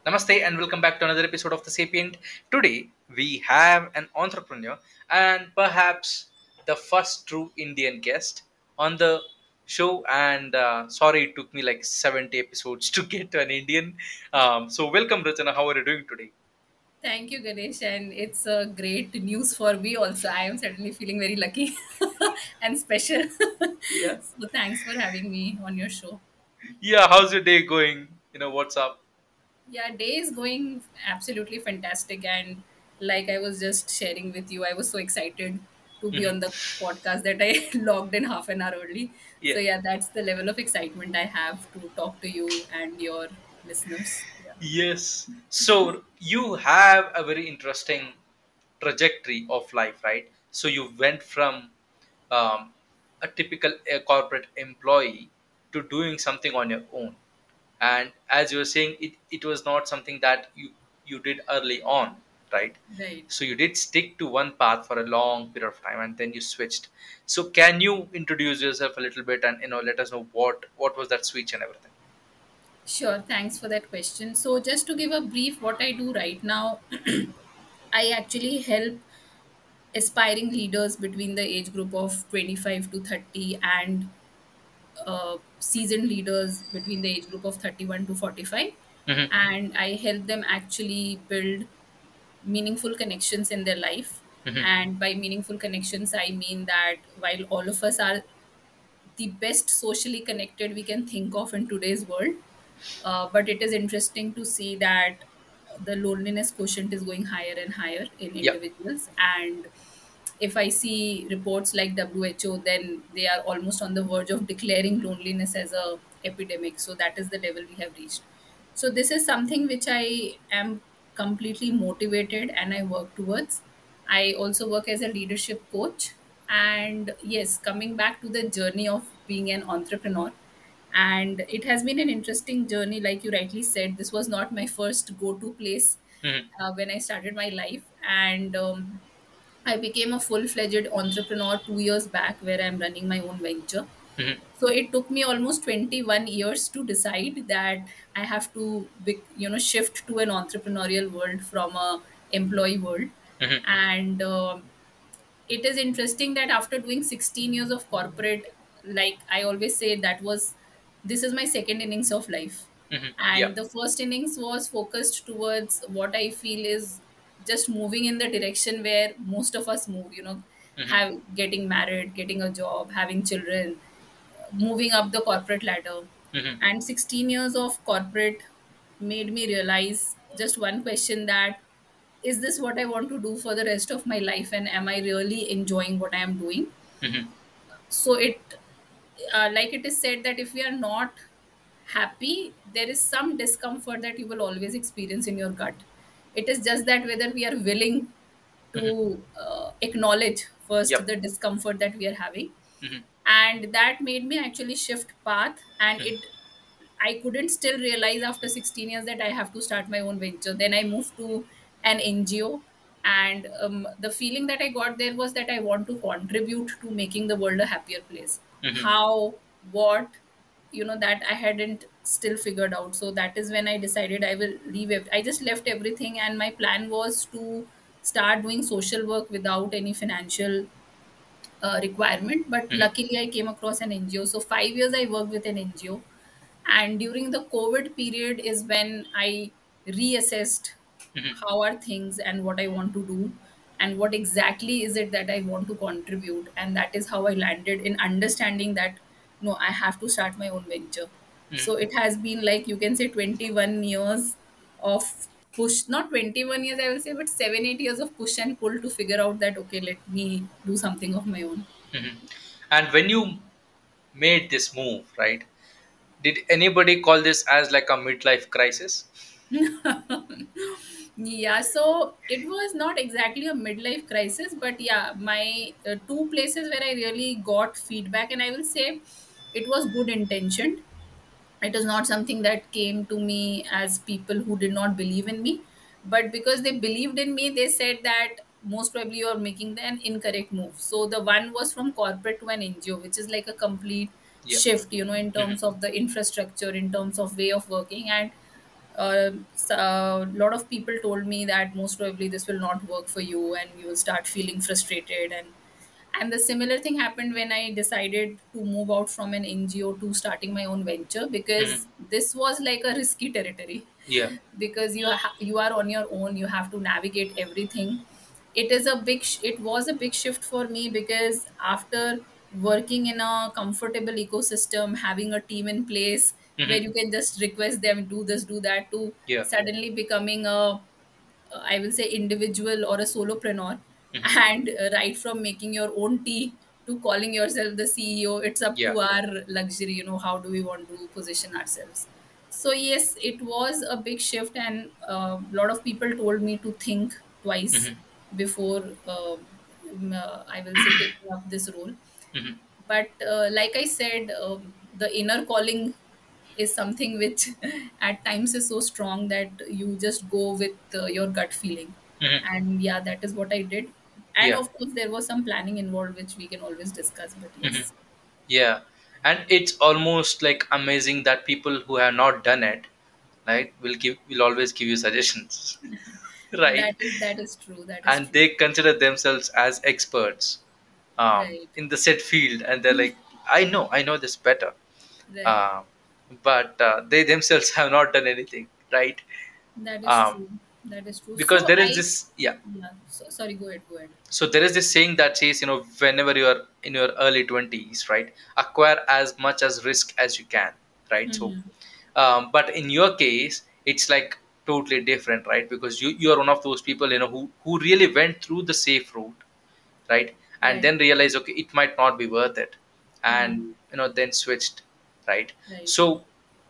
Namaste and welcome back to another episode of The Sapient. Today we have an entrepreneur and perhaps the first true Indian guest on the show. And sorry, it took me like 70 episodes to get to an Indian. So, welcome, Rachana. How are you doing today? Thank you, Ganesh, and it's a great news for me also. I am certainly feeling very lucky and special. Yeah. So, thanks for having me on your show. Yeah, how's your day going? What's up? Yeah, day is going absolutely fantastic, and like I was just sharing with you, I was so excited to be Mhm. on the podcast that I logged in half an hour early. Yeah. So, yeah, that's the level of excitement I have to talk to you and your listeners. Yeah. Yes. So you have a very interesting trajectory of life, right? So you went from a typical corporate employee to doing something on your own. And as you were saying, it was not something that you did early on, right? Right. So you did stick to one path for a long period of time and then you switched. So can you introduce yourself a little bit and let us know what was that switch and everything? Sure, thanks for that question. So, just to give a brief, what I do right now, I actually help aspiring leaders between the age group of 25 to 30 and seasoned leaders between the age group of 31 to 45. Mm-hmm. And I help them actually build meaningful connections in their life. Mm-hmm. And by meaningful connections, I mean that while all of us are the best socially connected we can think of in today's world, but it is interesting to see that the loneliness quotient is going higher and higher in Yeah. individuals. And if I see reports like WHO, then they are almost on the verge of declaring loneliness as a epidemic. So that is the level we have reached. So this is something which I am completely motivated and I work towards. I also work as a leadership coach. And yes, coming back to the journey of being an entrepreneur, and it has been an interesting journey. Like you rightly said, this was not my first go to place Mm-hmm. when I started my life. And I became a full fledged entrepreneur 2 years back, where I'm running my own venture. Mm-hmm. So it took me almost 21 years to decide that I have to shift to an entrepreneurial world from a employee world. Mm-hmm. And it is interesting that after doing 16 years of corporate, like I always say, this is my second innings of life. Mm-hmm. Yeah. And the first innings was focused towards what I feel is just moving in the direction where most of us move, Mm-hmm. have getting married, getting a job, having children, moving up the corporate ladder. Mm-hmm. And 16 years of corporate made me realize just one question, that is this what I want to do for the rest of my life, and am I really enjoying what I am doing? Mm-hmm. So like it is said, that if we are not happy, there is some discomfort that you will always experience in your gut. It is just that whether we are willing Mm-hmm. to acknowledge first Yep. the discomfort that we are having. Mm-hmm. And that made me actually shift path. And Mm-hmm. I couldn't still realize after 16 years that I have to start my own venture. Then I moved to an NGO. And the feeling that I got there was that I want to contribute to making the world a happier place. Mm-hmm. How, what, that I hadn't still figured out. So that is when I decided I will leave it. I just left everything, and my plan was to start doing social work without any financial requirement. But Mm-hmm. luckily, I came across an NGO. So 5 years I worked with an NGO, and during the COVID period is when I reassessed Mm-hmm. how are things and what I want to do, and what exactly is it that I want to contribute. And that is how I landed in understanding that no, I have to start my own venture. So Mm-hmm. it has been, like you can say, 21 years of push, not 21 years I will say, but 7 8 years of push and pull to figure out that okay, let me do something of my own. Mm-hmm. And when you made this move, right? Did anybody call this as like a midlife crisis? Yeah, so it was not exactly a midlife crisis, but yeah, my two places where I really got feedback, and I will say it was good intentioned. It is not something that came to me as people who did not believe in me, but because they believed in me, they said that most probably you are making an incorrect move. So the one was from corporate to an NGO, which is like a complete Yeah. shift, in Mm-hmm. terms of the infrastructure, in terms of way of working. And A lot of people told me that most probably this will not work for you and you will start feeling frustrated. And the similar thing happened when I decided to move out from an NGO to starting my own venture, Hmm. because this was like a risky territory. Yeah. Because you are on your own, you have to navigate everything. It was a big shift for me, because after working in a comfortable ecosystem, having a team in place Hmm. where you can just request them do this, do that, to Yeah. suddenly becoming I will say individual or a solopreneur, Hmm. and right from making your own tea to calling yourself the CEO, it's up Yeah. to our luxury, how do we want to position ourselves. So yes, it was a big shift, and a lot of people told me to think twice Hmm. before I will say taking up this role. Hmm. But like I said, the inner calling is something which at times is so strong that you just go with your gut feeling. Hmm. And yeah, that is what I did. And Yeah. of course there was some planning involved which we can always discuss, but Hmm. yes. Yeah. And it's almost like amazing that people who have not done it, right, will always give you suggestions, right? That is true, that is And true. they consider themselves as experts Right, in the said field, and they're like, I know this better. right. uh, but they themselves have not done anything, right? That is um, true, that is true. because So there is I this, yeah. Yeah, so, sorry, go ahead, go ahead. So there is this saying that says, whenever you are in your early 20s, right, acquire as much as risk as you can, right? So Hmm. but in your case it's like totally different, right? Because you are one of those people, who really went through the safe route, right? And Right. then realize, okay, it might not be worth it, and Hmm. then switched, right? Right. So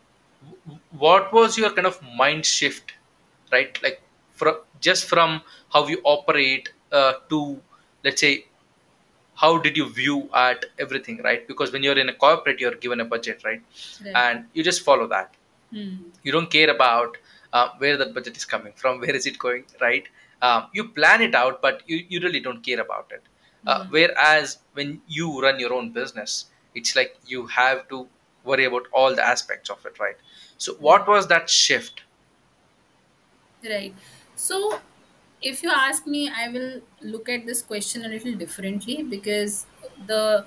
what was your kind of mind shift, right? Like, from how you operate to, let's say, how did you view at everything, right? Because when you're in a corporate, you're given a budget, right? Right. And you just follow that. Hmm. You don't care about where that budget is coming from, where is it going, right? You plan it out, but you really don't care about it. Hmm. Whereas when you run your own business, it's like you have to worry about all the aspects of it, right? So what Right. was that shift? Right. So, if you ask me, I will look at this question a little differently, because the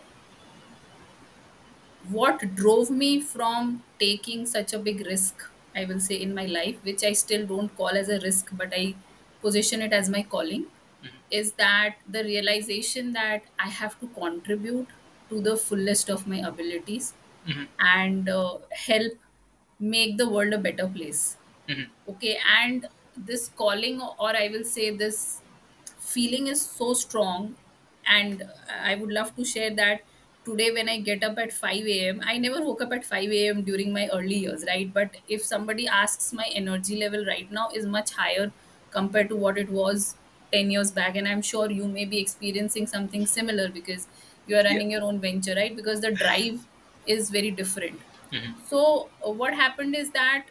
what drove me from taking such a big risk, I will say, in my life, which I still don't call as a risk, but I position it as my calling, Hmm. is that the realization that I have to contribute to the fullest of my abilities Hmm. and help make the world a better place. Hmm. Okay, and this calling, or I will say this feeling, is so strong. And I would love to share that today when I get up at 5 a.m., I never woke up at 5 a.m. during my early years, right? But if somebody asks, my energy level right now is much higher compared to what it was 10 years back. And I'm sure you may be experiencing something similar, because you are Yeah. running your own venture, right? Because the drive is very different. Hmm. So what happened is that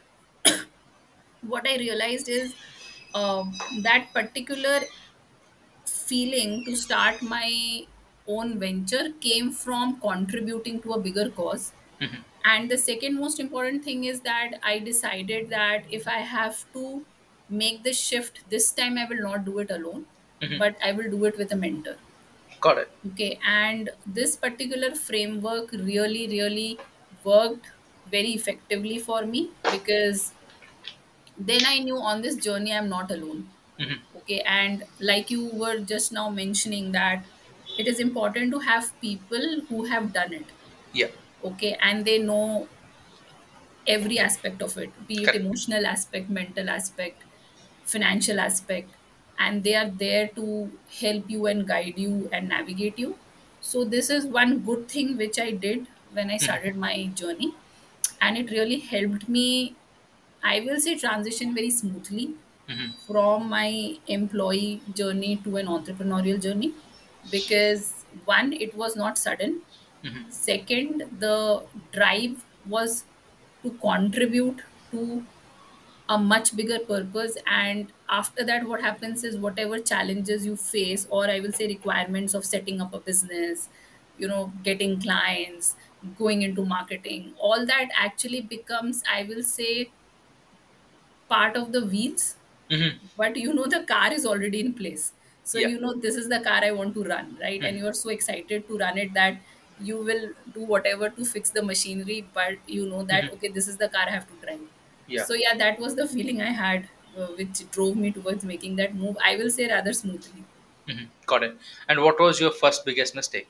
what I realized is, that particular feeling to start my own venture came from contributing to a bigger cause. Hmm. And the second most important thing is that I decided that if I have to make this shift this time, I will not do it alone, Hmm. but I will do it with a mentor. Got it. Okay, and this particular framework really, really worked very effectively for me, because then I knew on this journey I'm not alone. Hmm. Okay, and like you were just now mentioning, that it is important to have people who have done it. Yeah. Okay, and they know every aspect of it, be it Correct. emotional aspect, mental aspect, financial aspect, and they are there to help you and guide you and navigate you. So this is one good thing which I did when I Hmm. started my journey, and it really helped me, I will say, transition very smoothly Hmm. from my employee journey to an entrepreneurial journey, because one, it was not sudden. Hmm. Second, the drive was to contribute to a much bigger purpose. And after that, what happens is, whatever challenges you face, or I will say requirements of setting up a business, getting clients, going into marketing, all that actually becomes, I will say, part of the wheels, Hmm. but you know the car is already in place. So Yeah. you know this is the car I want to run, right? And Hmm. you are so excited to run it that you will do whatever to fix the machinery, but you know that Hmm. okay, this is the car I have to drive. Yeah. So yeah, that was the feeling I had, which drove me towards making that move, I will say, rather smoothly. Hmm. Got it. And what was your first biggest mistake?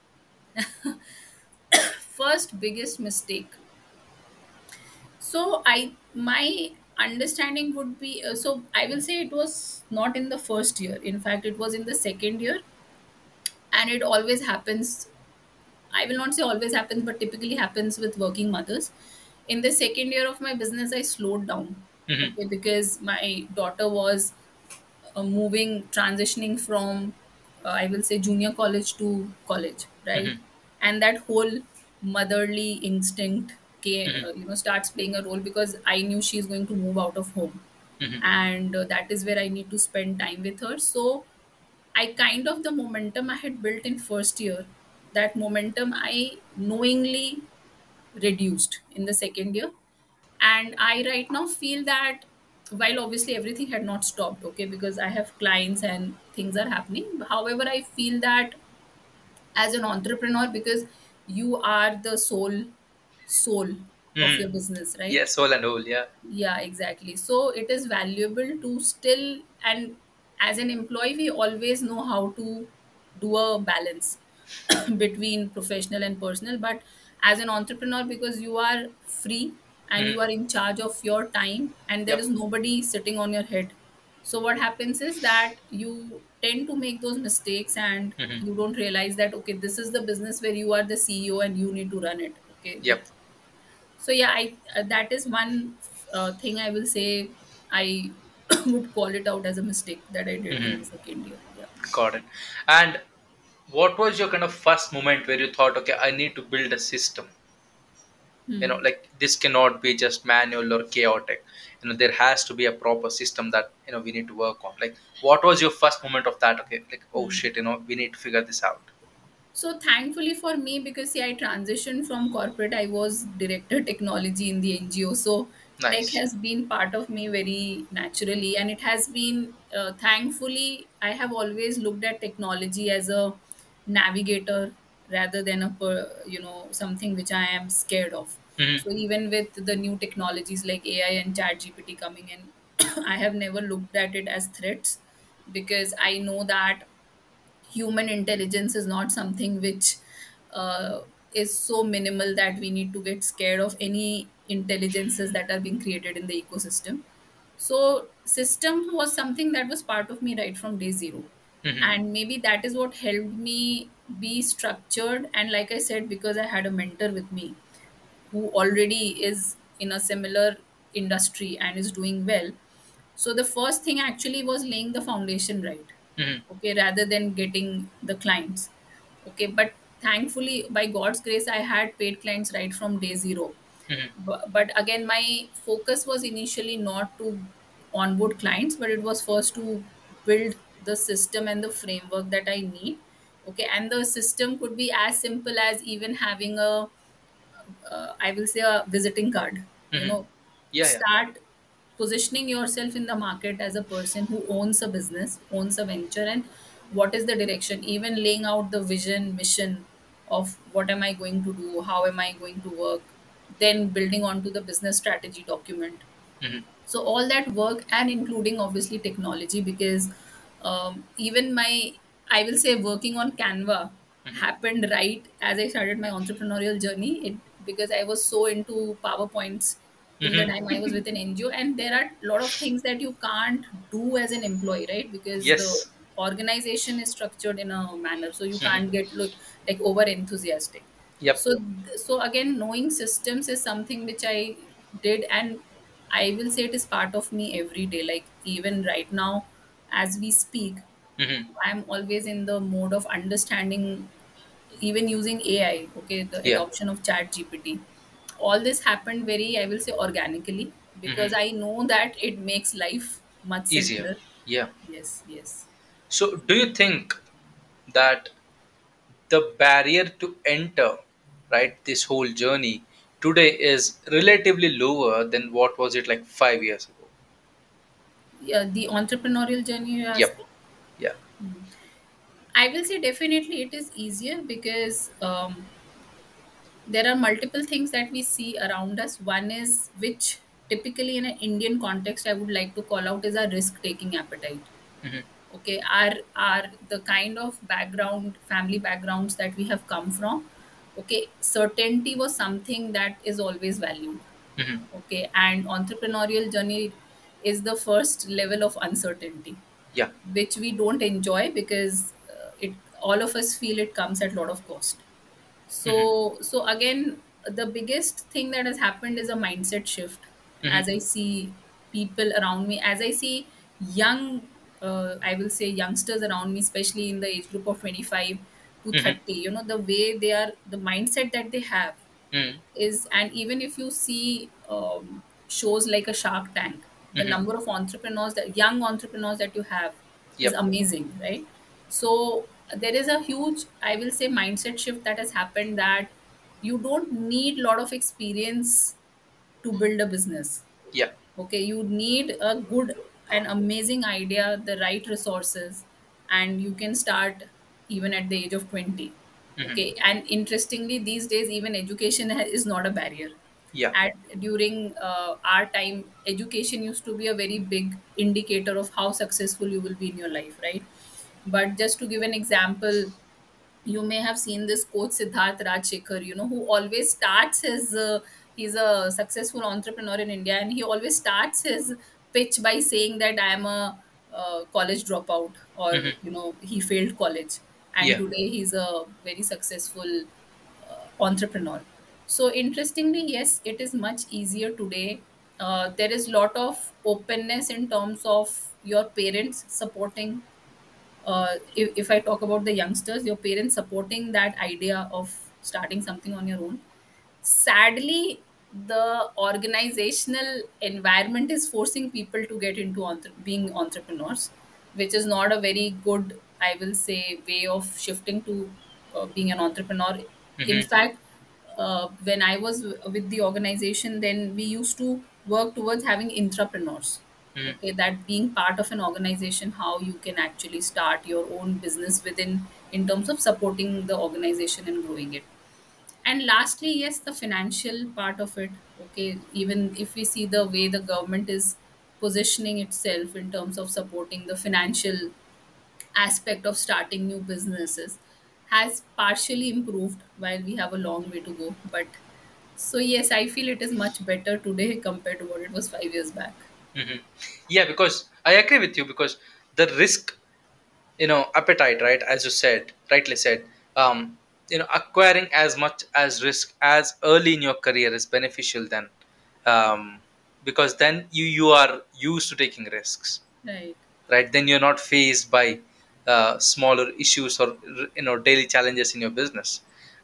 First biggest mistake. So I my understanding would be, so I will say it was not in the first year. In fact, it was in the second year, and it always happens. I will not say always happens, but typically happens with working mothers. In the second year of my business, I slowed down. Hmm. Okay, because my daughter was transitioning from, I will say, junior college to college, right? Hmm. And that whole motherly instinct Hmm. starts playing a role, because I knew she's going to move out of home, Hmm. and that is where I need to spend time with her. So I kind of, the momentum I had built in first year, that momentum I knowingly reduced in the second year. And I right now feel that, while obviously everything had not stopped, okay, because I have clients and things are happening, however, I feel that as an entrepreneur, because you are the soul of Hmm. your business, right? Yes, whole and whole. Yeah. Yeah, exactly. So it is valuable to still, and as an employee, we always know how to do a balance between professional and personal. But as an entrepreneur, because you are free and Hmm. you are in charge of your time, and there Yep. is nobody sitting on your head. So what happens is that you tend to make those mistakes, and Hmm. you don't realize that okay, this is the business where you are the CEO and you need to run it. Okay, with, Yep. so yeah, I that is one thing I will say I would call it out as a mistake that I did in Hmm. the second year. Yeah. Got it. And what was your kind of first moment where you thought, okay, I need to build a system? Hmm. Like this cannot be just manual or chaotic. There has to be a proper system that we need to work on. Like, what was your first moment of that? Okay, like, oh Hmm. shit, we need to figure this out. So thankfully for me, because see, I transitioned from corporate, I was director technology in the NGO. So tech Nice. has been part of me very naturally, and it has been, thankfully, I have always looked at technology as a navigator rather than something which I am scared of. Hmm. So even with the new technologies like AI and Chat GPT coming in, I have never looked at it as threats, because I know that human intelligence is not something which uh, is so minimal that we need to get scared of any intelligences that are being created in the ecosystem. So system was something that was part of me right from day zero, Hmm. and maybe that is what helped me be structured. And like I said, because I had a mentor with me who already is in a similar industry and is doing well, so the first thing actually was laying the foundation right, Hmm. okay, rather than getting the clients. Okay, but thankfully, by God's grace, I had paid clients right from day zero. Hmm. But again, my focus was initially not to onboard clients, but it was first to build the system and the framework that I need. Okay, and the system could be as simple as even having a, I will say, a visiting card. You Hmm. know, Yeah, yeah. start positioning yourself in the market as a person who owns a business, owns a venture, and what is the direction, even laying out the vision, mission of what am I going to do, how am I going to work, then building onto the business strategy document. Hmm. So all that work, and including obviously technology, because even my, I will say, working on Canva Hmm. happened right as I started my entrepreneurial journey. It, because I was so into PowerPoints till the time I was Hmm. with an NGO, and there are a lot of things that you can't do as an employee, right? Because the Yes. organization is structured in a manner, so you Hmm. can't get like over enthusiastic. Yep. So again, knowing systems is something which I did, and I will say it is part of me every day. Like even right now, as we speak, Hmm. I'm always in the mode of understanding, even using AI, okay, the Yeah. adoption of Chat GPT. All this happened very, I will say, organically, because Hmm. I know that it makes life much Easier. simpler. Yeah. Yes, yes. So, do you think that the barrier to enter, right, this whole journey today is relatively lower than what was it like 5 years ago? Yeah, the entrepreneurial journey you're Yep. asking. Yeah. I will say definitely it is easier because there are multiple things that we see around us. One is, which typically in an Indian context I would like to call out, is our risk taking appetite. Hmm. Okay, are the kind of background, family backgrounds that we have come from. Okay, certainty was something that is always valued. Hmm. Okay, and entrepreneurial journey is the first level of uncertainty, Yeah. which we don't enjoy because it all of us feel it comes at a lot of cost. Hmm. So again, the biggest thing that has happened is a mindset shift. Hmm. As I see people around me, as I see young, I will say youngsters around me, especially in the age group of 25 to Hmm. 30, the way they are, the mindset that they have Hmm. is, and even if you see shows like a Shark Tank, the Hmm. number of entrepreneurs, that young entrepreneurs that you have is Yep. amazing, right? So there is a huge, I will say, mindset shift that has happened, that you don't need a lot of experience to build a business. Yeah. Okay, you need a good and amazing idea, the right resources, and you can start even at the age of 20. Hmm. Okay, and interestingly, these days even education is not a barrier. Yeah. At during our time, education used to be a very big indicator of how successful you will be in your life, right? But just to give an example, you may have seen this coach Siddharth Rajshekhar, who always starts his he's a successful entrepreneur in India, and he always starts his pitch by saying that I am a college dropout, or Hmm. he failed college, and Yeah. today he's a very successful entrepreneur. So interestingly, yes, it is much easier today. There is lot of openness in terms of your parents supporting, if I talk about the youngsters, your parents supporting that idea of starting something on your own. Sadly, the organizational environment is forcing people to get into being entrepreneurs, which is not a very good, I will say, way of shifting to being an entrepreneur. In Hmm. fact, when I was with the organization, then we used to work towards having intrapreneurs. Hmm. Okay, that being part of an organization, how you can actually start your own business within, in terms of supporting the organization and growing it. And lastly, yes, the financial part of it. Okay, even if we see the way the government is positioning itself in terms of supporting the financial aspect of starting new businesses, has partially improved, while we have a long way to go. But so yes, I feel it is much better today compared to what it was 5 years back. Hmm. Yeah, because I agree with you, because the risk, appetite, right, as you said, rightly said, acquiring as much as risk as early in your career is beneficial then, um, because then you are used to taking risks, Right. right? Then you're not faced by smaller issues or daily challenges in your business.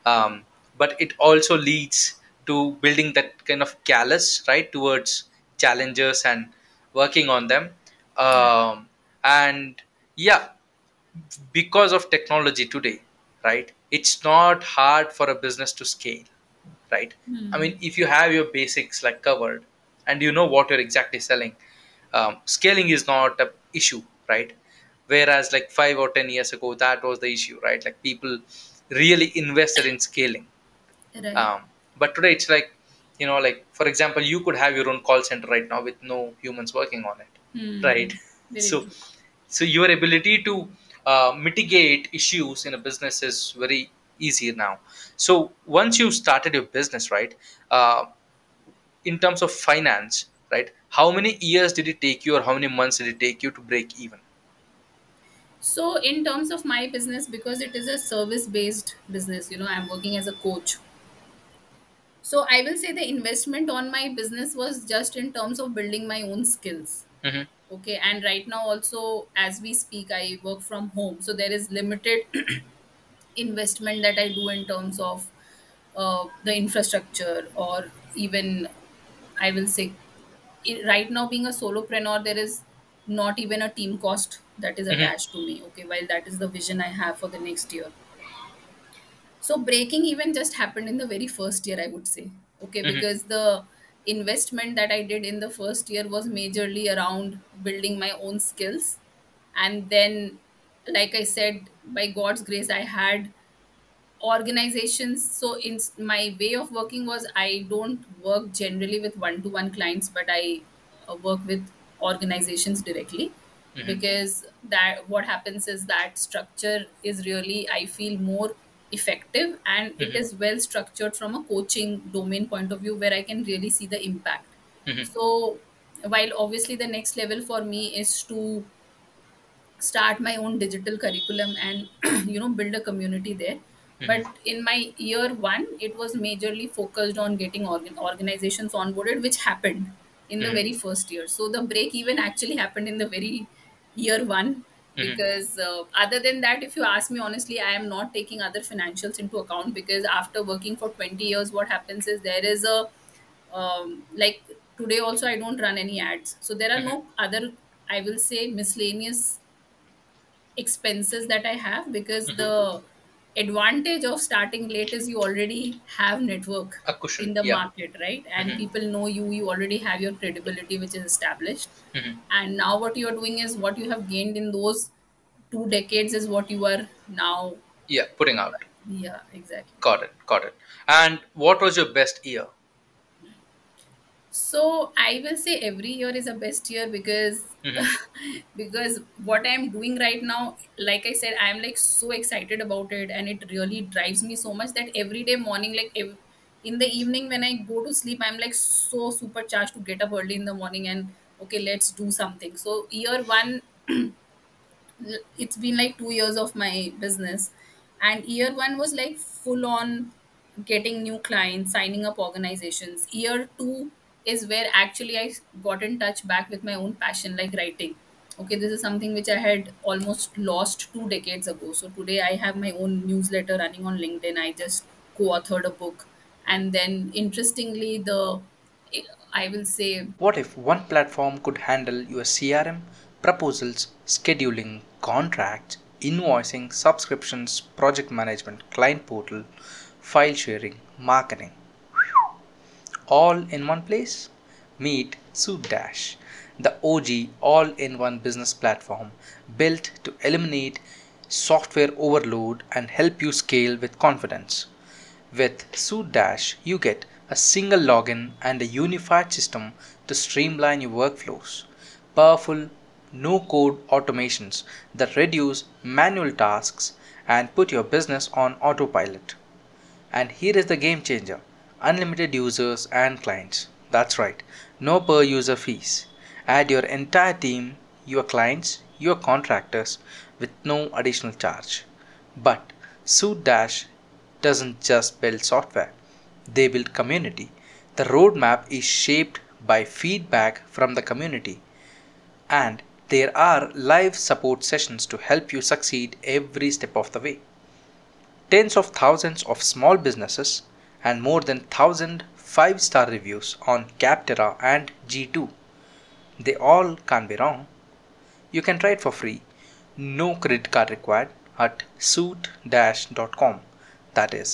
But it also leads to building that kind of callous, right, towards challenges and working on them. Right. And yeah, because of technology today, right, it's not hard for a business to scale, right? I mean, if you have your basics like covered, and you know what you're exactly selling, scaling is not a issue, right? Whereas like 5 or 10 years ago, that was the issue, right? Like people really invested in scaling. Right. But today it's like, like for example, you could have your own call center right now with no humans working on it, right? Very so true. so your ability to mitigate issues in a business is very easy now. So once you started your business, right, uh, in terms of finance, right, how many years did it take you, or how many months did it take you to break even? So, in terms of my business, because it is a service based business, I'm working as a coach. So, I will say the investment on my business was just in terms of building my own skills. Hmm. Okay. And right now, also, as we speak, I work from home. So, there is limited investment that I do in terms of the infrastructure, or even, I will say, right now, being a solopreneur, there is not even a team cost that is Hmm. attached to me. Okay, while that is the vision I have for the next year. So breaking even just happened in the very first year, I would say. Okay, Hmm. because the investment that I did in the first year was majorly around building my own skills. And then, like I said, by God's grace, I had organizations. So in my way of working was, I don't work generally with one to one clients, but I work with organizations directly, Hmm. because that what happens is that structure is really, I feel, more effective, and it Hmm. is well structured from a coaching domain point of view, where I can really see the impact. Hmm. So while obviously the next level for me is to start my own digital curriculum and build a community there, but Hmm. in my year one it was majorly focused on getting organizations onboarded, which happened in the Hmm. very first year. So the break even actually happened in the very year one, Hmm. because other than that, if you ask me honestly, I am not taking other financials into account, because after working for 20 years, what happens is there is a like today also I don't run any ads, so there are Hmm. no other, I will say, miscellaneous expenses that I have, because Hmm. the advantage of starting late is you already have network A cushion, in the yeah. market, right? And Hmm. people know you, you already have your credibility which is established. Hmm. And now what you are doing is, what you have gained in those 2 decades is what you are now. Yeah, putting out. Yeah, exactly. Got it, got it. And what was your best year? So I will say every year is a best year, because Hmm. because what I'm doing right now, like I said, I'm like so excited about it, and it really drives me so much that every day morning, like in the evening when I go to sleep, I'm like so supercharged to get up early in the morning and okay, let's do something. So year one, it's been like 2 years of my business, and year one was like full on getting new clients, signing up organizations. Year two is where actually I got in touch back with my own passion, like writing. Okay, this is something which I had almost lost 2 decades ago. So today I have my own newsletter running on LinkedIn. I just co-authored a book, and then interestingly, the I will say, What if one platform could handle your CRM, proposals, scheduling, contracts, invoicing, subscriptions, project management, client portal, file sharing, marketing, all in one place? Meet Sootdash, the OG all in one business platform built to eliminate software overload and help you scale with confidence. With Sootdash, you get a single login and a unified system to streamline your workflows. Powerful, no code automations that reduce manual tasks and put your business on autopilot. And here is the game changer: unlimited users and clients. That's right, no per user fees. Add your entire team, your clients, your contractors with no additional charge. But Suit Dash doesn't just build software, they build community. The roadmap is shaped by feedback from the community, and there are live support sessions to help you succeed every step of the way. Tens of thousands of small businesses and more than 1,000 5-star reviews on Capterra and G2. They all can't be wrong. You can try it for free. No credit card required at suit-.com. That is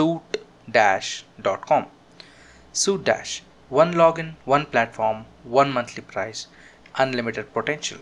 suit-.com. Suit Dash. One login, one platform, one monthly price, unlimited potential.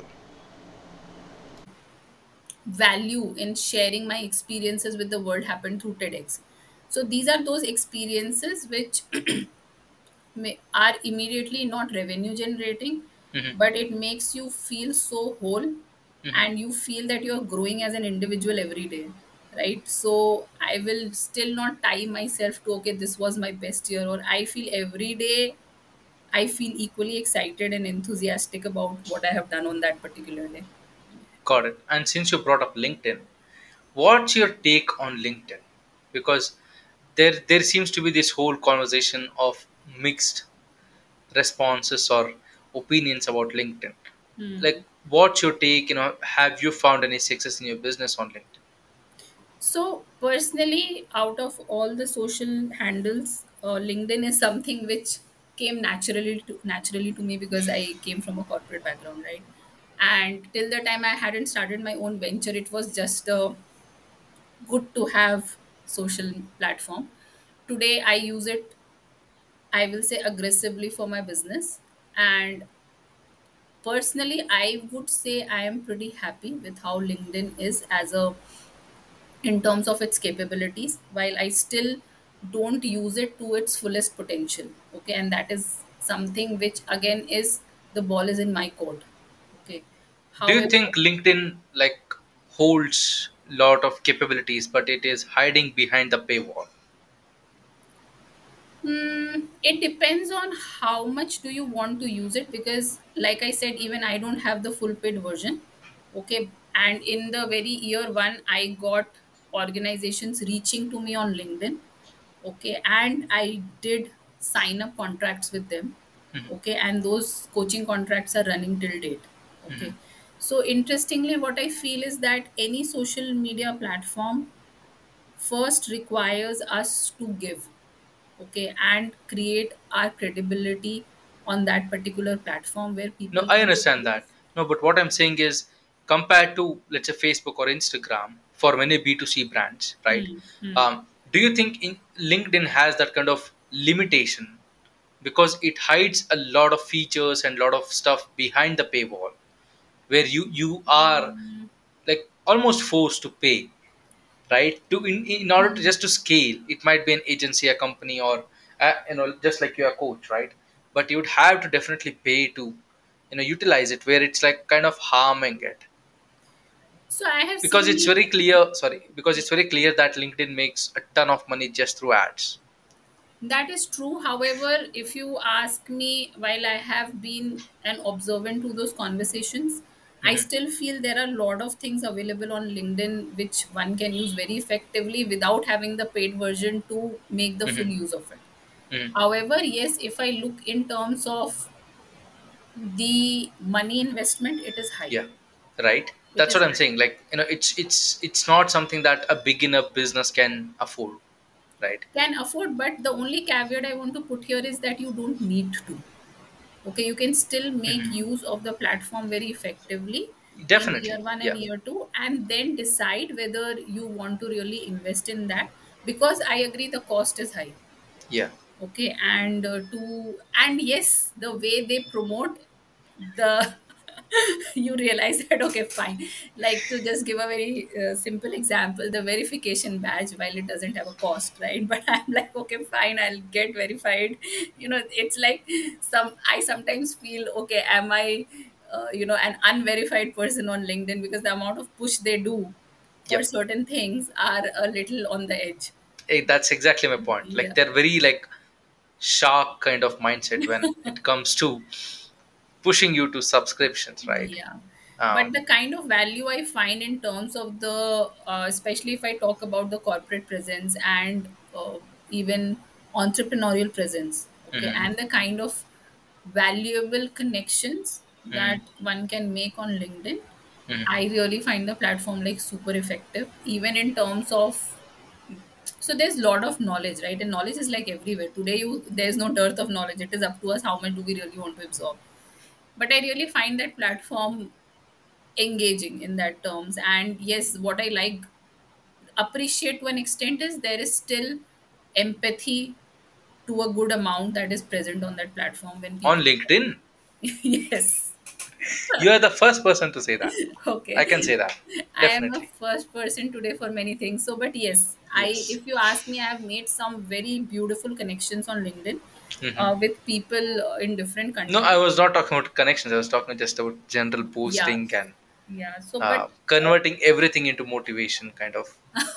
value in sharing my experiences with the world happened through TEDx. So these are those experiences which are immediately not revenue generating, Hmm. but it makes you feel so whole, Hmm. and you feel that you're growing as an individual every day, right? So I will still not tie myself to, okay, this was my best year, or I feel every day I feel equally excited and enthusiastic about what I have done on that particular day. Got it. And since you brought up LinkedIn, what's your take on LinkedIn? Because there seems to be this whole conversation of mixed responses or opinions about LinkedIn. Like, what's your take? Have you found any success in your business on LinkedIn? So personally, out of all the social handles, LinkedIn is something which came naturally to me, because I came from a corporate background, right? And till the time I hadn't started my own venture, it was just a good to have social platform. Today, I use it I will say aggressively for my business. And personally, I would say I am pretty happy with how LinkedIn is as a in terms of its capabilities, while I still don't use it to its fullest potential. Okay, and that is something which again is the ball is in my court. Okay. Do you However, think LinkedIn like holds lot of capabilities, but it is hiding behind the paywall? it depends on how much do you want to use it, because like I said, even I don't have the full paid version. Okay, and in the very year one, I got organizations reaching to me on LinkedIn. Okay, and I did sign up contracts with them. Mhm. Okay, and those coaching contracts are running till date. Okay, so interestingly, what I feel is that any social media platform first requires us to give, okay, and create our credibility on that particular platform where No, people I can understand see that. us. No, but what I'm saying is, compared to let's say Facebook or Instagram for many B2C brands, right? Hmm. Hmm. Do you think in LinkedIn has that kind of limitation because it hides a lot of features and lot of stuff behind the paywall, where you are like almost forced to pay, right? To in order to just to scale, it might be an agency, a company, or just like you're a coach, right? But you would have to definitely pay to utilize it, where it's like kind of harming it, So I have because seen it's it. very clear, sorry, because it's very clear that LinkedIn makes a ton of money just through ads. That is true. However, if you ask me, while I have been an observant to those conversations, I Hmm. still feel there are a lot of things available on LinkedIn which one can use very effectively without having the paid version to make the full Hmm. use of it. Hmm. However, yes, if I look in terms of the money investment, it is high. Yeah, right. It That's what is I'm high. saying. Like, it's not something that a beginner business can afford, right? Can afford, but the only caveat I want to put here is that you don't need to. Okay, you can still make Hmm. use of the platform very effectively in year Definitely, one and yeah. year two, and then decide whether you want to really invest in that, because I agree the cost is high. Yeah. Okay, and and yes, the way they promote the you realize that, okay, fine, like to just give a very simple example, the verification badge, while it doesn't have a cost, right? But I'm like, okay, fine, I'll get verified. It's like I sometimes feel, okay, am I an unverified person on LinkedIn, because the amount of push they do for Yep. certain things are a little on the edge. That's exactly my point. Like, Yeah. they're very like shark kind of mindset when it comes to pushing you to subscriptions, right? Yeah. But um, the kind of value I find in terms of especially if I talk about the corporate presence and even entrepreneurial presence, okay, mhm, and the kind of valuable connections that mhm, one can make on LinkedIn, mhm. I really find the platform like super effective, even in terms of. So there's a lot of knowledge, right? And knowledge is like everywhere. Today, there's no dearth of knowledge. It is up to us how much do we really want to absorb. But I really find that platform engaging in that terms, and yes, what I like appreciate to an extent is there is still empathy to a good amount that is present on that platform when On people LinkedIn, yes. you are the first person to say that. Okay, I can say that, I am a definitely. first person today for many things. So but yes, I Yes. if you ask me, I have made some very beautiful connections on LinkedIn Hmm. with people in different No, countries. I was not talking about connections. I was talking just about general Yeah, posting and yeah, so but converting everything into motivation kind of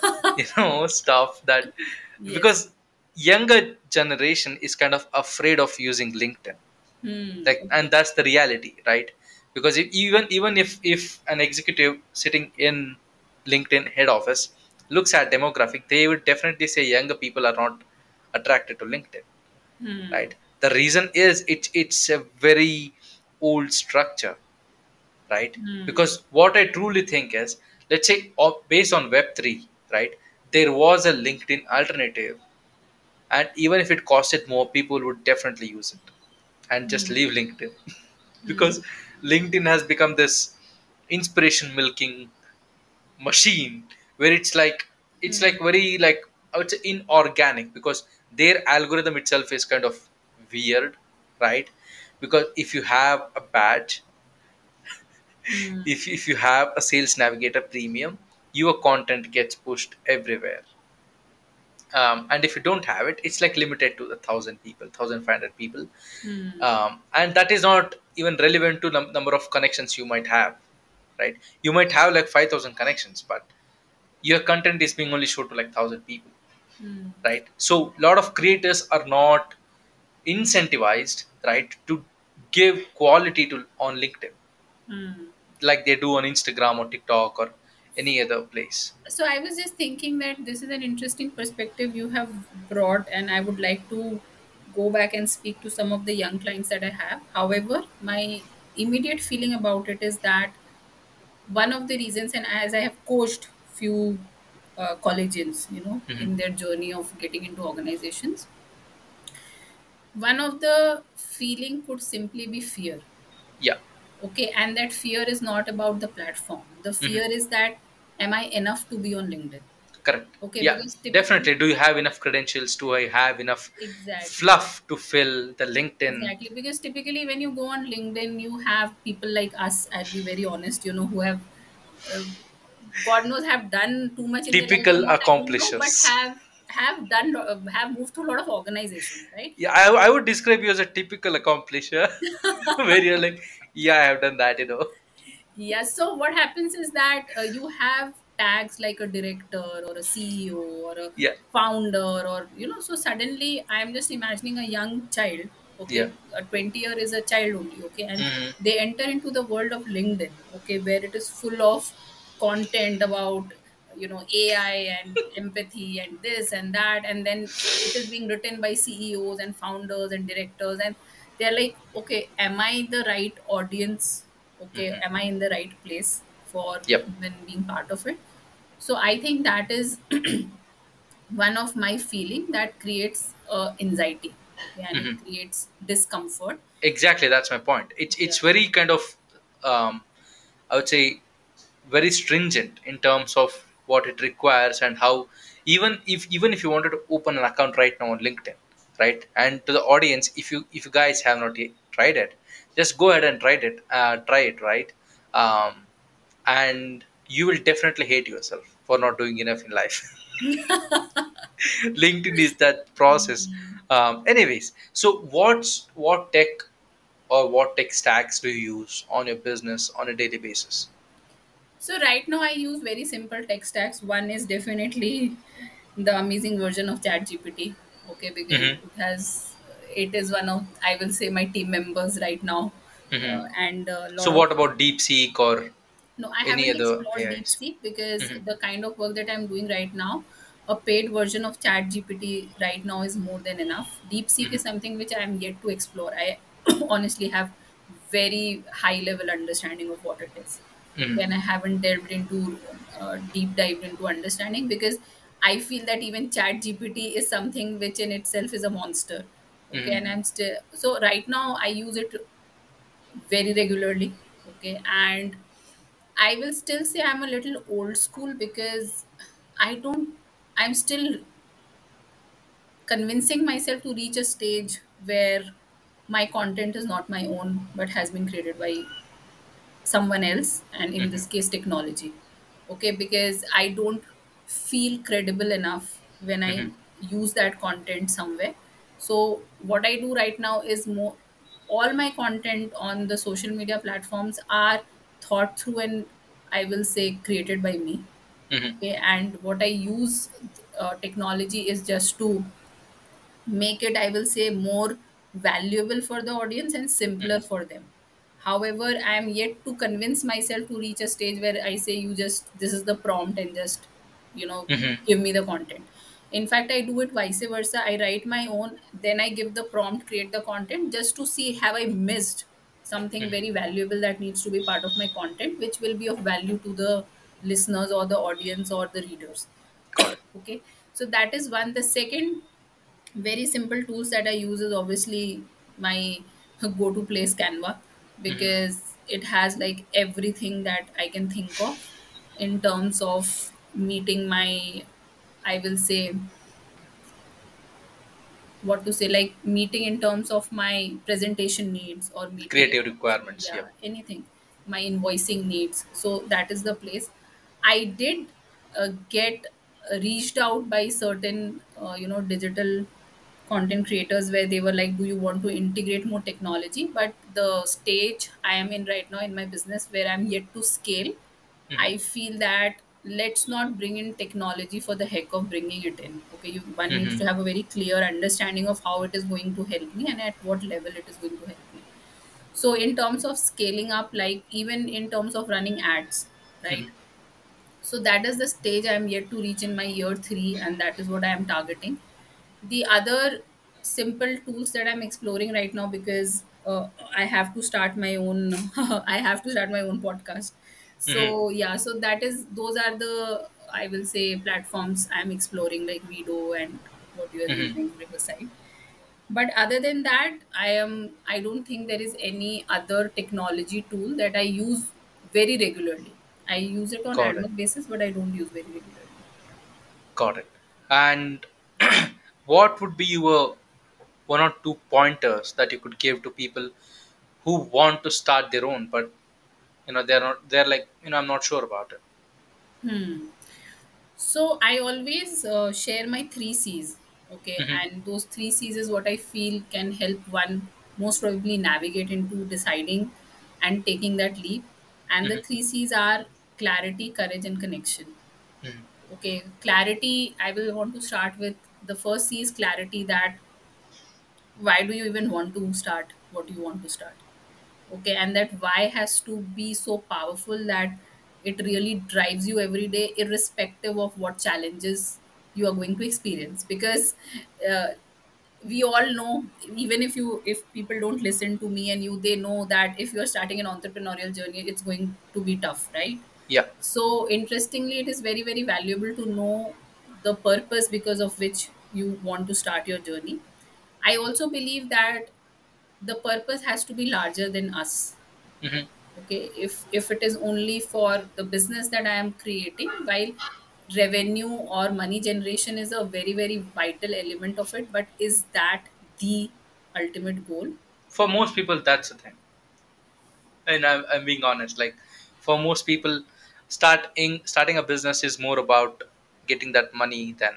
stuff that, yes. because younger generation is kind of afraid of using LinkedIn, like, and Okay. that's the reality, right? Because even if an executive sitting in LinkedIn head office looks at demographic, they would definitely say younger people are not attracted to LinkedIn, right? The reason is it's a very old structure, right? Because what I truly think is, let's say, based on Web3, right, there was a LinkedIn alternative, and even if it costed more, people would definitely use it and just leave LinkedIn. Because LinkedIn has become this inspiration milking machine, where it's like very like, I would say, inorganic, because their algorithm itself is kind of weird, right? Because if you have a badge, Hmm. if you have a sales navigator premium, your content gets pushed everywhere. And if you don't have it, it's like limited to 1,000 people, 1,500 people. Hmm. And that is not even relevant to number of connections you might have, right? You might have like 5,000 connections, but your content is being only shown to like 1,000 people, Hmm. right? So a lot of creators are not incentivized, right, to give quality to on LinkedIn Hmm. like they do on Instagram or TikTok or any other place. So I was just thinking that this is an interesting perspective you have brought, and I would like to go back and speak to some of the young clients that I have. However, my immediate feeling about it is that one of the reasons, and as I have coached few collegians, Hmm. in their journey of getting into organizations, one of the feeling could simply be fear. Yeah. Okay, and that fear is not about the platform. The Hmm. fear is that, am I enough to be on LinkedIn? Correct. Okay, Yeah, because typically, definitely. Do you have enough credentials? Do I have enough exactly, fluff to fill the LinkedIn? exactly, because typically when you go on LinkedIn, you have people like us. I'll be very honest, who have, uh, God knows, have done too much in their life or Typical not. I don't know, but accomplishers. have moved to a lot of organizations, right? Yeah, I would describe you as a typical accomplisher, where you're like, yeah, I have done that. Yeah, so what happens is that you have tags like a director or a CEO or a Yeah, founder, or so suddenly I'm just imagining a young child. yeah. Okay, a 20-year is a child only. Okay, and Hmm. they enter into the world of LinkedIn. Okay, where it is full of content about AI and empathy and this and that, and then it is being written by CEOs and founders and directors, and they're like, okay, am I the right audience? Okay, Hmm. am I in the right place for Yep. even being part of it? So I think that is one of my feeling that creates anxiety. Okay, and it Hmm. creates discomfort. Exactly, that's my point. It's Yeah. very kind of, um, I would say, very stringent in terms of what it requires and how, even if you wanted to open an account right now on LinkedIn, right? And to the audience, if you guys have not yet tried it, just go ahead and try it, right? Um, and you will definitely hate yourself for not doing enough in life. LinkedIn is that process. Anyways, so what tech or what tech stacks do you use on your business on a daily basis? So right now I use very simple tech stacks. One is definitely the amazing version of ChatGPT. Okay, because Hmm. it is one of, I will say, my team members right now, Hmm. and a So lot of. what about DeepSeek or No, I any haven't other explored AIs? DeepSeek because Hmm. the kind of work that I'm doing right now, a paid version of ChatGPT right now is more than enough. DeepSeek Hmm. is something which I am yet to explore. I honestly have very high level understanding of what it is. Hmm. Okay, and I haven't delved into deep dived into understanding, because I feel that even ChatGPT is something which in itself is a monster. Okay, Hmm. and I'm still, so right now I use it very regularly. Okay, and I will still say I'm a little old school because I don't, I'm still convincing myself to reach a stage where my content is not my own but has been created by someone else, and in Hmm. this case technology. Okay, because I don't feel credible enough when I Hmm. use that content somewhere. So what I do right now is more, all my content on the social media platforms are thought through and, I will say, created by me. Hmm. Okay, and what I use technology is just to make it, I will say, more valuable for the audience and simpler Hmm. for them. However, I am yet to convince myself to reach a stage where I say, you just, this is the prompt and just you know Hmm. give me the content. In fact, I do it vice versa. I write my own, then I give the prompt, create the content, just to see, have I missed something Hmm. very valuable that needs to be part of my content, which will be of value to the listeners or the audience or the readers. Got it. Okay, so that is one. The second very simple tools that I use is obviously my go to place, Canva, Hmm. because it has like everything that I can think of in terms of meeting my, I will say, what to say, like meeting in terms of my presentation needs, or meeting in Creative terms, requirements. yeah, Yep. anything, my invoicing needs. So that is the place. I did get reached out by certain digital content creators, where they were like, do you want to integrate more technology? But the stage I am in right now in my business, where I'm yet to scale, Hmm. I feel that let's not bring in technology for the heck of bringing it in. Okay, one needs Hmm. to have a very clear understanding of how it is going to help me and at what level it is going to help me. So, in terms of scaling up, like even in terms of running ads, right? Hmm. So, that is the stage I'm yet to reach in my year three, and that is what I am targeting. The other simple tools that I'm exploring right now, because I have to start my own I have to start my own podcast. Hmm. So yeah, so that is, those are the, I will say, platforms I'm exploring, like Vido and what you are Hmm. using, Riverside. But other than that, I don't think there is any other technology tool that I use very regularly. I use it on Got ad it. hoc basis, but I don't use very regularly. Got it. And what would be your one or two pointers that you could give to people who want to start their own, but they're not, they're like, I'm not sure about it. Hmm. So I always share my three C's. Okay, Hmm. and those three C's is what I feel can help one most probably navigate into deciding and taking that leap. And the Hmm. three C's are clarity, courage, and connection. Hmm. Okay, clarity, I will want to start with the first C is clarity, that why do you even want to start what you want to start? Okay, and that why has to be so powerful that it really drives you every day, irrespective of what challenges you are going to experience. Because uh, we all know, even if people don't listen to me and you, they know that if you are starting an entrepreneurial journey, it's going to be tough, right? Yeah. So interestingly, it is very very valuable to know the purpose because of which you want to start your journey. I also believe that the purpose has to be larger than us. Hmm. Okay, if it is only for the business that I am creating, while revenue or money generation is a very very vital element of it, but is that the ultimate goal? For most people, that's the thing. And I'm being honest. Like, for most people, starting a business is more about getting that money than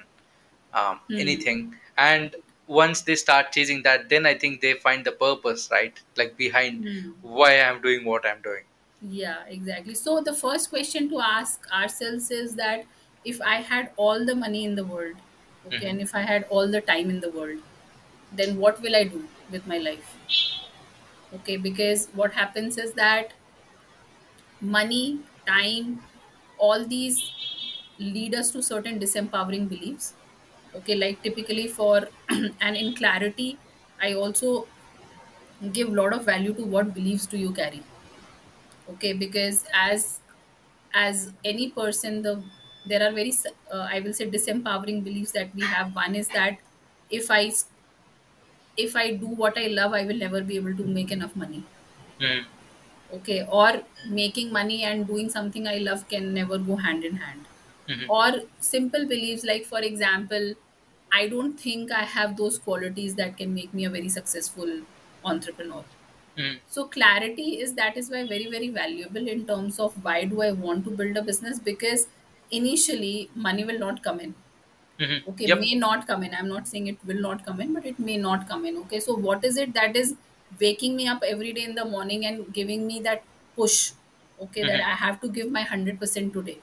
Hmm. anything. And once they start chasing that, then I think they find the purpose, right? Like, behind Hmm. why I'm doing what I'm doing. Yeah, exactly. So the first question to ask ourselves is that, if I had all the money in the world, okay, Hmm. and if I had all the time in the world, then what will I do with my life? Okay, because what happens is that money, time, all these lead us to certain disempowering beliefs. Okay, like typically for and in clarity, I also give a lot of value to what beliefs do you carry. Okay, because as any person, there are very I will say disempowering beliefs that we have. One is that if I if I do what I love, I will never be able to make enough money. Hmm. Okay, or making money and doing something I love can never go hand in hand. Hmm. Or simple beliefs, like for example, I don't think I have those qualities that can make me a very successful entrepreneur. Hmm. So clarity is, that is why very very valuable in terms of why do I want to build a business. Because initially money will not come in. Hmm. Okay, Yep. may not come in, I'm not saying it will not come in, but it may not come in. Okay, so what is it that is waking me up every day in the morning and giving me that push? Okay, that Hmm. I have to give my 100% today.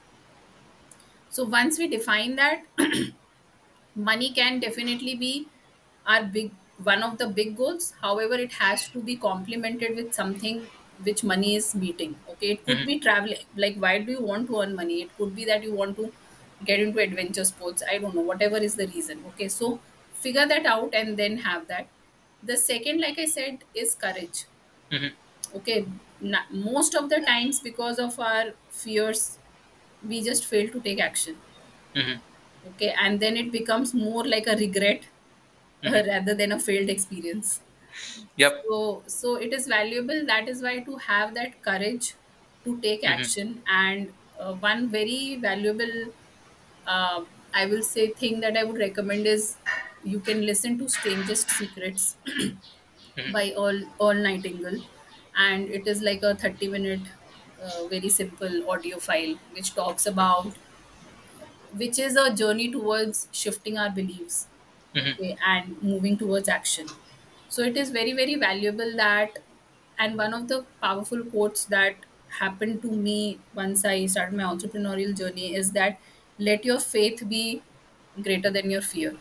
So once we define that, money can definitely be our big, one of the big goals. However, it has to be complemented with something which money is meeting. Okay, it could Hmm. be traveling. Like, why do you want to earn money? It could be that you want to get into adventure sports, I don't know, whatever is the reason. Okay, so figure that out and then have that. The second, like I said, is courage. Hmm. Okay, most of the times, because of our fears, we just fail to take action. Hmm. Okay, and then it becomes more like a regret Hmm. rather than a failed experience. Yep. So it is valuable, that is why, to have that courage to take Hmm. action. And one very valuable, I will say, thing that I would recommend is You can listen to Strangest Secrets Mhm. by Earl Nightingale, and it is like a 30-minute, very simple audio file which talks about, which is a journey towards shifting our beliefs, Mhm. okay, and moving towards action. So it is very, very valuable that, and one of the powerful quotes that happened to me once I started my entrepreneurial journey is that, let your faith be greater than your fear.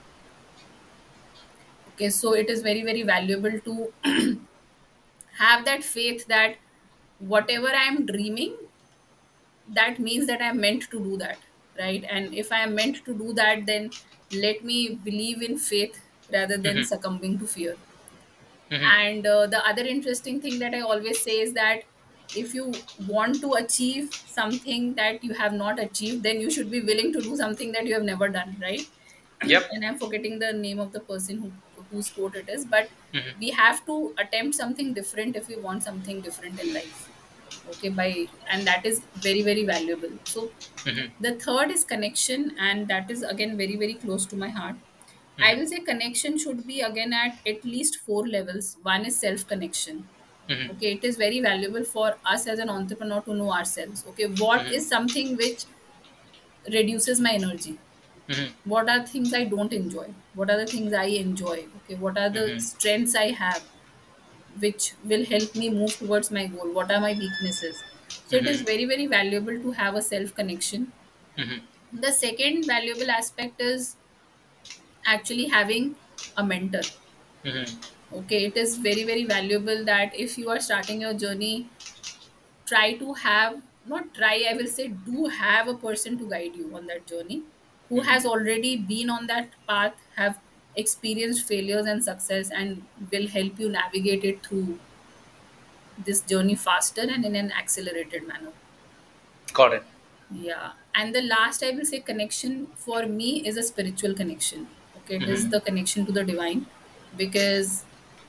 Okay, so it is very, very valuable to have that faith that whatever I am dreaming, that means that I'm meant to do that, right? And if I am meant to do that, then let me believe in faith rather than Mhm. succumbing to fear. Mhm. And the other interesting thing that I always say is that if you want to achieve something that you have not achieved, then you should be willing to do something that you have never done, right? Yep. And I'm forgetting the name of the person whose quote it is, but Mhm. we have to attempt something different if we want something different in life. Okay, by and that is very, very valuable. So Mhm. the third is connection, and that is again very, very close to my heart. I Mhm. will say connection should be again at least four levels. One is self connection. Mhm. Okay, it is very valuable for us as an entrepreneur to know ourselves. Okay, what Mhm. is something which reduces my energy? Mhm. What are things I don't enjoy? What are the things I enjoy? Okay, what are the Mhm. strengths I have which will help me move towards my goal? What are my weaknesses? So it is Mhm. very, very valuable to have a self connection. Mhm. The second valuable aspect is actually having a mentor. Mhm. Okay, it is very, very valuable that if you are starting your journey, try to have, not try, I will say, do have a person to guide you on that journey, who Mhm. has already been on that path, have experienced failures and success, and will help you navigate it through this journey faster and in an accelerated manner. Got it. Yeah, and the last I will say connection for me is a spiritual connection. Okay, it is Mhm. the connection to the divine, because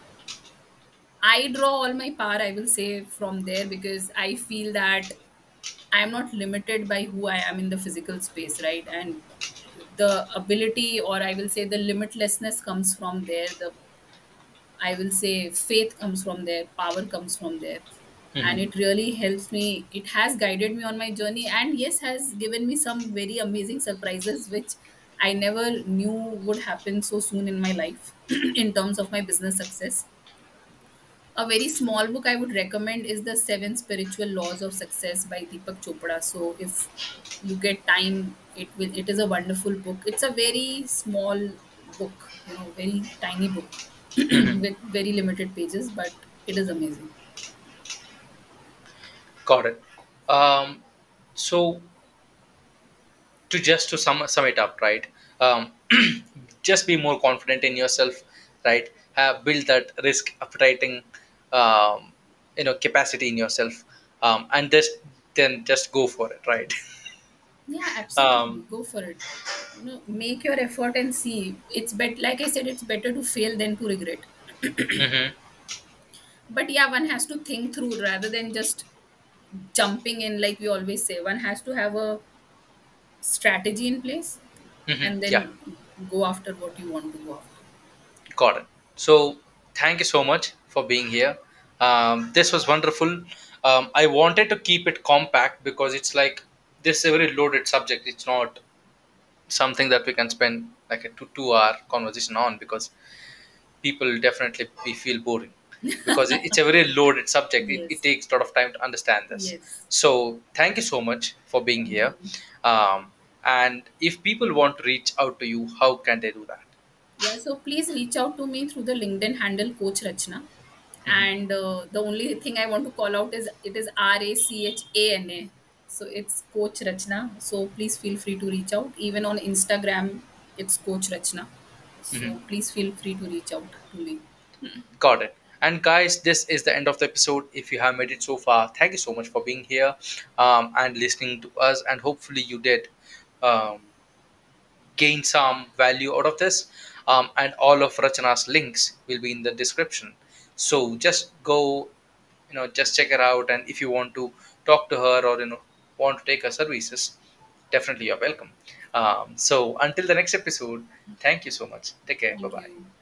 I draw all my power, I will say, from there, because I feel that I am not limited by who I am in the physical space, right? And the ability, or I will say the limitlessness, comes from there. The, I will say, faith comes from there, power comes from there. And Mhm. it really helps me. It has guided me on my journey, and yes, has given me some very amazing surprises, which I never knew would happen so soon in my life in terms of my business success. A very small book I would recommend is The Seven Spiritual Laws of Success by Deepak Chopra. So if you get time, it is a wonderful book. It's a very small book, very tiny book Mhm. with very limited pages, but it is amazing. Got it. Um, so to sum it up, right? Um, just be more confident in yourself, right? Have build that risk appetizing, um, capacity in yourself, and just go for it, right? Yeah, um, absolutely. Go for it. Make your effort and see. It's like I said, it's better to fail than to regret. mhm. But yeah, one has to think through rather than just jumping in, like we always say. One has to have a strategy in place Mhm. and Yeah. then go after what you want to go after. Got it. So, thank you so much for being here. This was wonderful. I wanted to keep it compact because it's like this is a very loaded subject. It's not something that we can spend like a 2 hour conversation on, because people definitely feel boring, because it's a very loaded subject. It Yes. takes a lot of time to understand this. Yes. So, thank you so much for being Thank here. you. And if people want to reach out to you, how can they do that? Yeah, so please reach out to me through the LinkedIn handle Coach Rachna. Mhm. And the only thing I want to call out is it is Rachana. So it's Coach Rachna. So please feel free to reach out. Even on Instagram, it's Coach Rachna. Mhm. So please feel free to reach out to me. Got it. And guys, this is the end of the episode. If you have made it so far, thank you so much for being here, and listening to us. And hopefully, you did um, gain some value out of this. And all of Rachana's links will be in the description. So just go, just check her out. And if you want to talk to her, or want to take her services, definitely you're welcome. So until the next episode, thank you so much. Take care. Bye Thank bye. you.